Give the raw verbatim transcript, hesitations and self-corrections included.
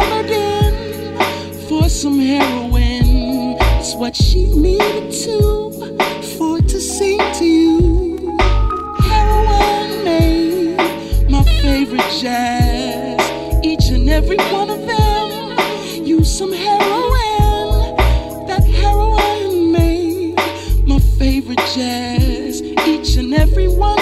again for some heroin. It's what she needed to, for it to sing to you. Heroin made my favorite jazz. Each and every one of them use some heroin. That heroin made my favorite jazz. Each and every one